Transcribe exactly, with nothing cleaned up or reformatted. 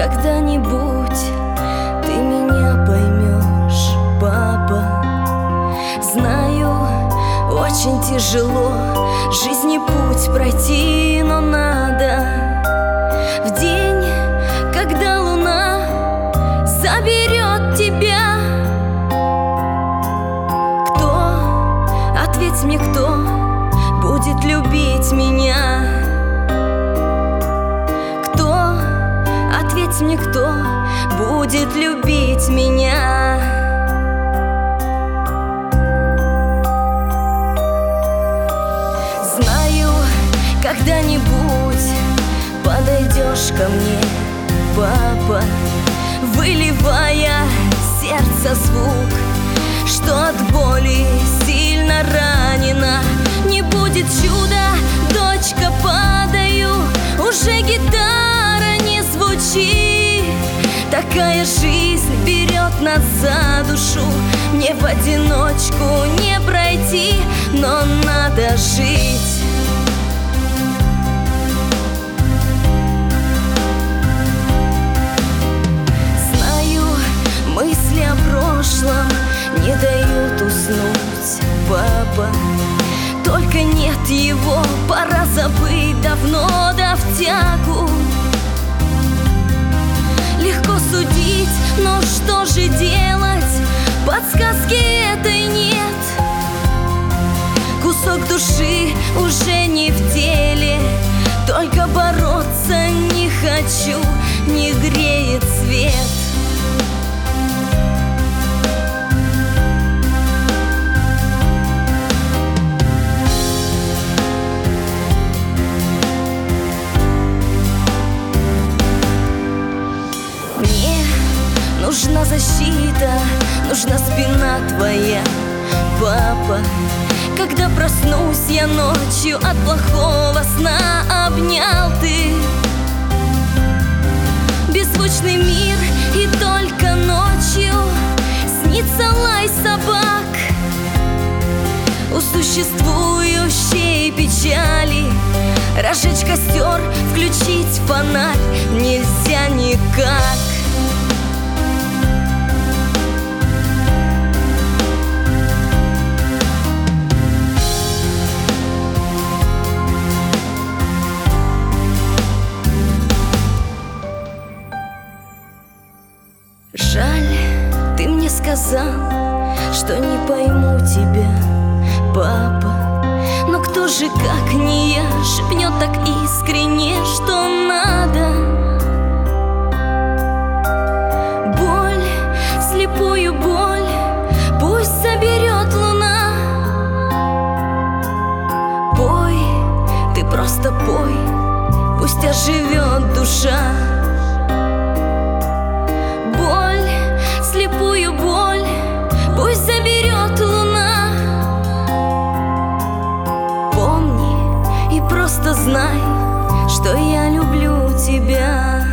когда-нибудь ты меня поймешь, папа. Знаю, очень тяжело жизни путь пройти, но надо. В день, когда луна заберет тебя, кто, ответь мне, кто будет любить меня? Кто, ответь мне, кто будет любить меня? Знаю, когда-нибудь подойдешь ко мне, папа, выливая сердце звук, что от боли сильно ранена. Не будет чуда, дочка, падаю, уже гитара не звучит. Такая жизнь берет нас за душу, мне в одиночку не пройти, но надо жить. Мысли о прошлом не дают уснуть, папа. Только нет его, пора забыть давно, да в тягу. Легко судить, но что же делать? Подсказки этой нет. Кусок души уже не в деле, только бороться не хочу, не греет свет. Нужна защита, нужна спина твоя, папа. Когда проснусь я ночью, от плохого сна обнял ты. Беззвучный мир, и только ночью снится лай собак. У существующей печали разжечь костер, включить фонарь нельзя никак. Жаль, ты мне сказал, что не пойму тебя, папа. Но кто же, как не я, шепнет так искренне, что надо? Боль, слепую боль, пусть заберет луна. Пой, ты просто пой, пусть оживет душа. Слепую боль пусть заберет луна. Помни и просто знай, что я люблю тебя.